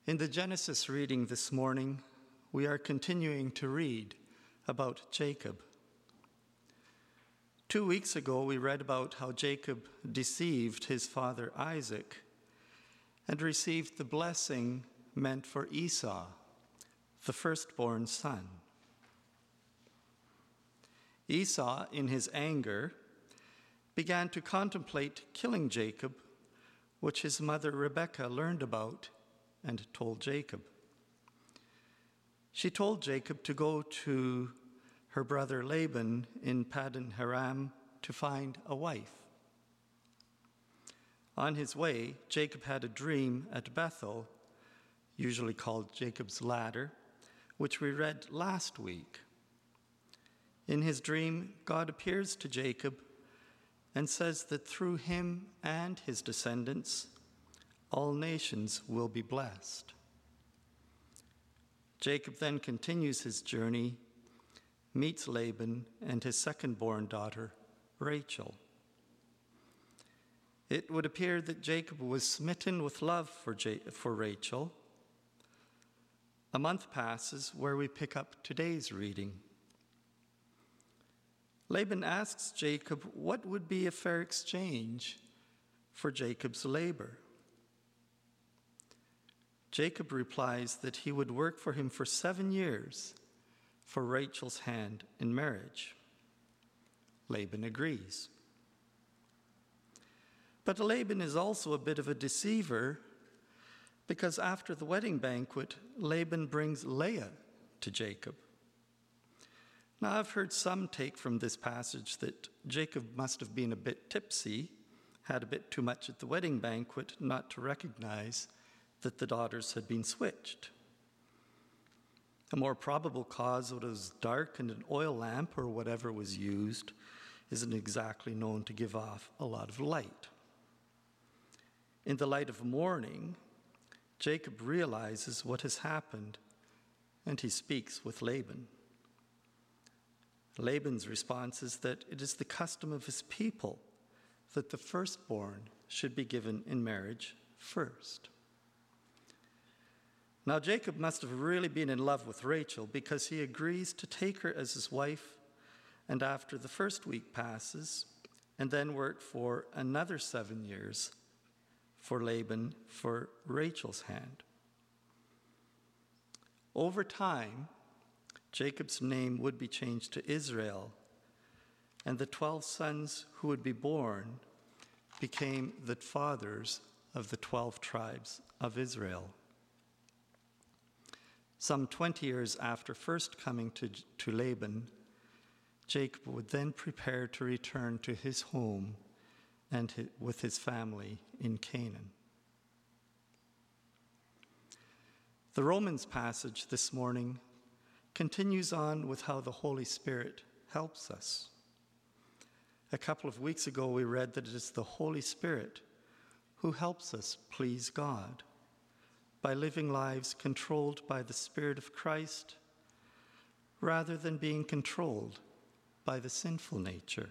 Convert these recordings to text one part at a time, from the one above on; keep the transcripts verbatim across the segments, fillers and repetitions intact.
In the Genesis reading this morning, we are continuing to read about Jacob. Two weeks ago, we read about how Jacob deceived his father Isaac and received the blessing meant for Esau, the firstborn son. Esau, in his anger, began to contemplate killing Jacob, which his mother Rebekah learned about and told Jacob. She told Jacob to go to her brother Laban in Paddan Aram to find a wife. On his way, Jacob had a dream at Bethel, usually called Jacob's Ladder, which we read last week. In his dream, God appears to Jacob and says that through him and his descendants, all nations will be blessed. Jacob then continues his journey, meets Laban and his second-born daughter, Rachel. It would appear that Jacob was smitten with love for, Ja- for Rachel. A month passes where we pick up today's reading. Laban asks Jacob what would be a fair exchange for Jacob's labor. Jacob replies that he would work for him for seven years for Rachel's hand in marriage. Laban agrees. But Laban is also a bit of a deceiver because after the wedding banquet, Laban brings Leah to Jacob. Now, I've heard some take from this passage that Jacob must have been a bit tipsy, had a bit too much at the wedding banquet, not to recognize that the daughters had been switched. A more probable cause was dark and an oil lamp or whatever was used isn't exactly known to give off a lot of light. In the light of morning, Jacob realizes what has happened and he speaks with Laban. Laban's response is that it is the custom of his people that the firstborn should be given in marriage first. Now, Jacob must have really been in love with Rachel because he agrees to take her as his wife, and after the first week passes, and then work for another seven years for Laban for Rachel's hand. Over time, Jacob's name would be changed to Israel, and the twelve sons who would be born became the fathers of the twelve tribes of Israel. Some twenty years after first coming to, to Laban, Jacob would then prepare to return to his home and his, with his family in Canaan. The Romans passage this morning continues on with how the Holy Spirit helps us. A couple of weeks ago, we read that it is the Holy Spirit who helps us please God by living lives controlled by the Spirit of Christ rather than being controlled by the sinful nature.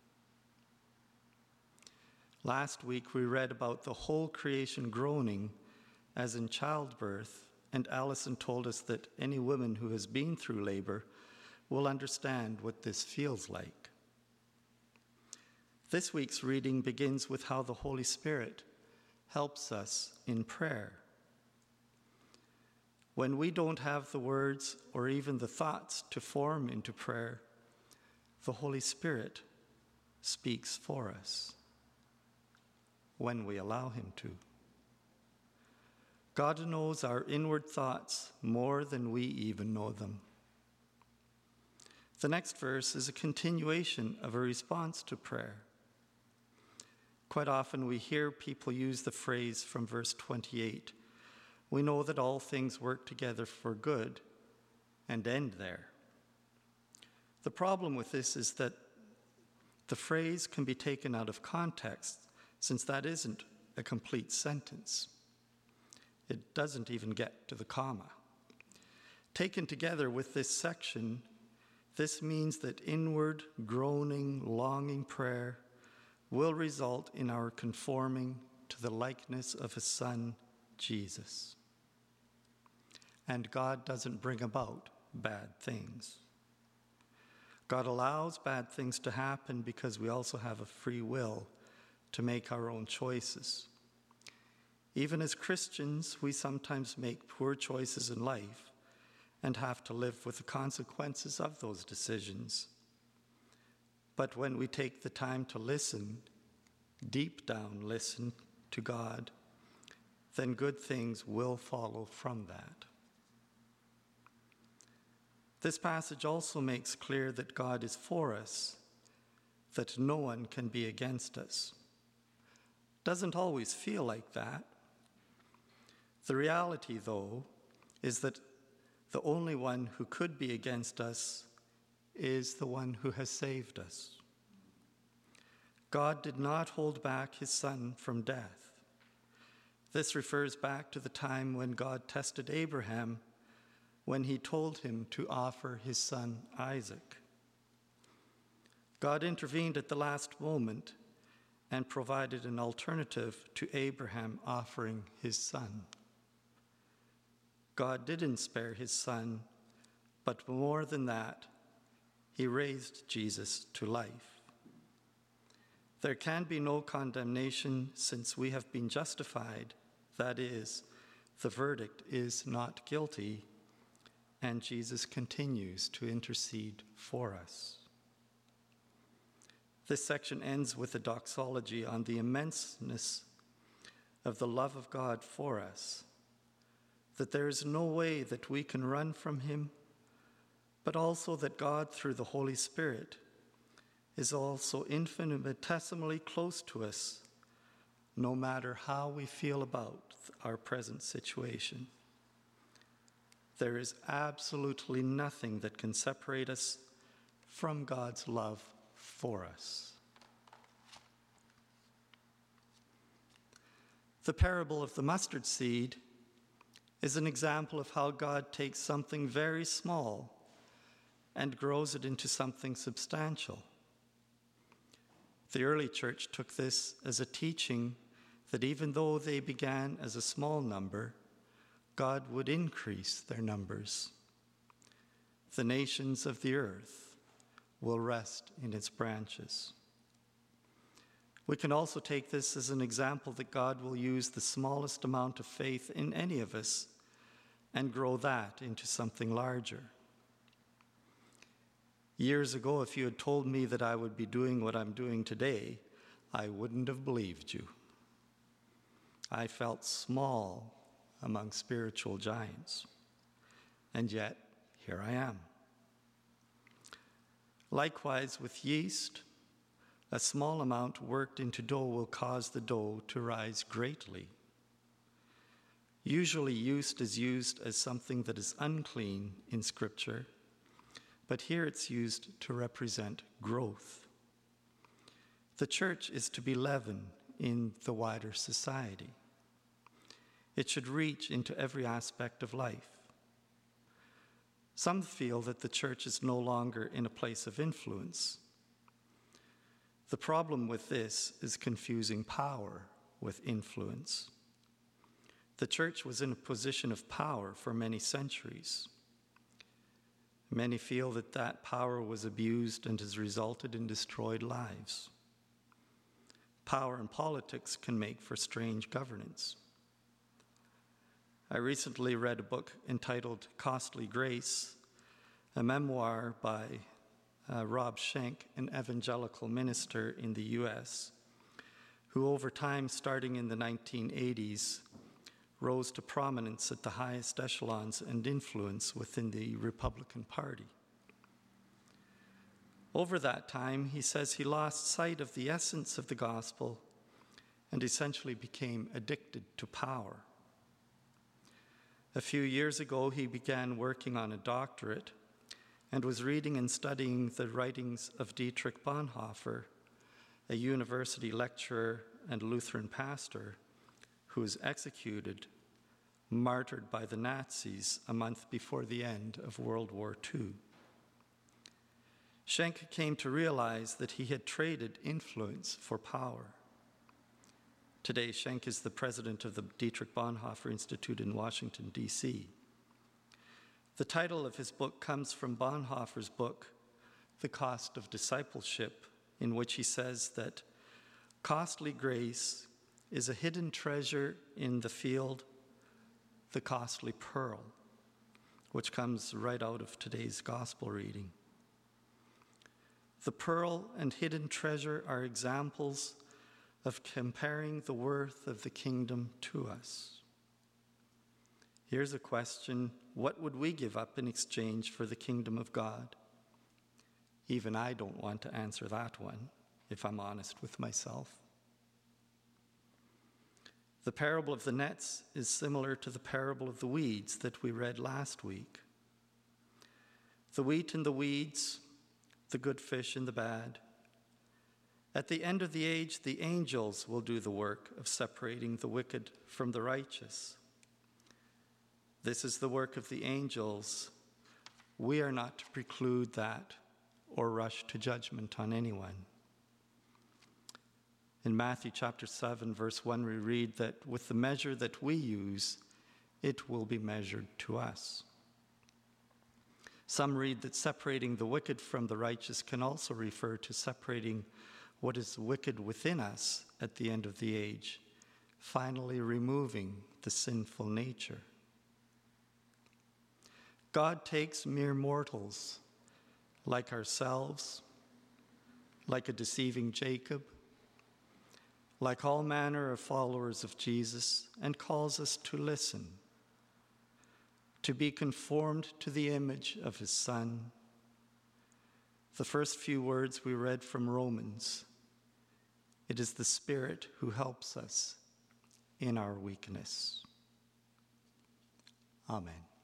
Last week, we read about the whole creation groaning as in childbirth, and Allison told us that any woman who has been through labor will understand what this feels like. This week's reading begins with how the Holy Spirit helps us in prayer. When we don't have the words or even the thoughts to form into prayer, the Holy Spirit speaks for us when we allow him to. God knows our inward thoughts more than we even know them. The next verse is a continuation of a response to prayer. Quite often we hear people use the phrase from verse twenty-eight, "We know that all things work together for good," and end there. The problem with this is that the phrase can be taken out of context, since that isn't a complete sentence. It doesn't even get to the comma. Taken together with this section, this means that inward, groaning, longing prayer will result in our conforming to the likeness of his Son, Jesus. and God doesn't bring about bad things. God allows bad things to happen because we also have a free will to make our own choices. Even as Christians, we sometimes make poor choices in life and have to live with the consequences of those decisions. But when we take the time to listen, deep down listen to God, then good things will follow from that. This passage also makes clear that God is for us, that no one can be against us. Doesn't always feel like that. The reality, though, is that the only one who could be against us is the one who has saved us. God did not hold back his Son from death. This refers back to the time when God tested Abraham when he told him to offer his son Isaac. God intervened at the last moment and provided an alternative to Abraham offering his son. God didn't spare his son, but more than that, he raised Jesus to life. There can be no condemnation since we have been justified. That is, the verdict is not guilty, and Jesus continues to intercede for us. This section ends with a doxology on the immenseness of the love of God for us, that there is no way that we can run from him, but also that God, through the Holy Spirit, is also infinitesimally close to us, no matter how we feel about our present situation. There is absolutely nothing that can separate us from God's love for us. The parable of the mustard seed is an example of how God takes something very small and grows it into something substantial. The early church took this as a teaching that even though they began as a small number, God would increase their numbers. The nations of the earth will rest in its branches. We can also take this as an example that God will use the smallest amount of faith in any of us and grow that into something larger. Years ago, if you had told me that I would be doing what I'm doing today, I wouldn't have believed you. I felt small among spiritual giants, and yet here I am. Likewise, with yeast, a small amount worked into dough will cause the dough to rise greatly. Usually, yeast is used as something that is unclean in Scripture, but here it's used to represent growth. The church is to be leaven in the wider society. It should reach into every aspect of life. Some feel that the church is no longer in a place of influence. The problem with this is confusing power with influence. The church was in a position of power for many centuries. Many feel that that power was abused and has resulted in destroyed lives. Power in politics can make for strange governance. I recently read a book entitled Costly Grace, a memoir by uh, Rob Schenck, an evangelical minister in the U S, who over time, starting in the nineteen eighties, rose to prominence at the highest echelons and influence within the Republican Party. Over that time, he says he lost sight of the essence of the gospel and essentially became addicted to power. A few years ago, he began working on a doctorate and was reading and studying the writings of Dietrich Bonhoeffer, a university lecturer and Lutheran pastor who was executed, martyred by the Nazis a month before the end of World War Two. Schenck came to realize that he had traded influence for power. Today, Schenck is the president of the Dietrich Bonhoeffer Institute in Washington, D C The title of his book comes from Bonhoeffer's book, The Cost of Discipleship, in which he says that costly grace is a hidden treasure in the field, the costly pearl, which comes right out of today's gospel reading. The pearl and hidden treasure are examples of comparing the worth of the kingdom to us. Here's a question: what would we give up in exchange for the kingdom of God? Even I don't want to answer that one, if I'm honest with myself. The parable of the nets is similar to the parable of the weeds that we read last week. The wheat and the weeds, the good fish and the bad. At the end of the age, the angels will do the work of separating the wicked from the righteous. This is the work of the angels. We are not to preclude that or rush to judgment on anyone. In Matthew chapter seven, verse one, we read that with the measure that we use, it will be measured to us. Some read that separating the wicked from the righteous can also refer to separating what is wicked within us at the end of the age, finally removing the sinful nature. God takes mere mortals like ourselves, like a deceiving Jacob, like all manner of followers of Jesus, and calls us to listen, to be conformed to the image of his Son. The first few words we read from Romans: it is the Spirit who helps us in our weakness. Amen.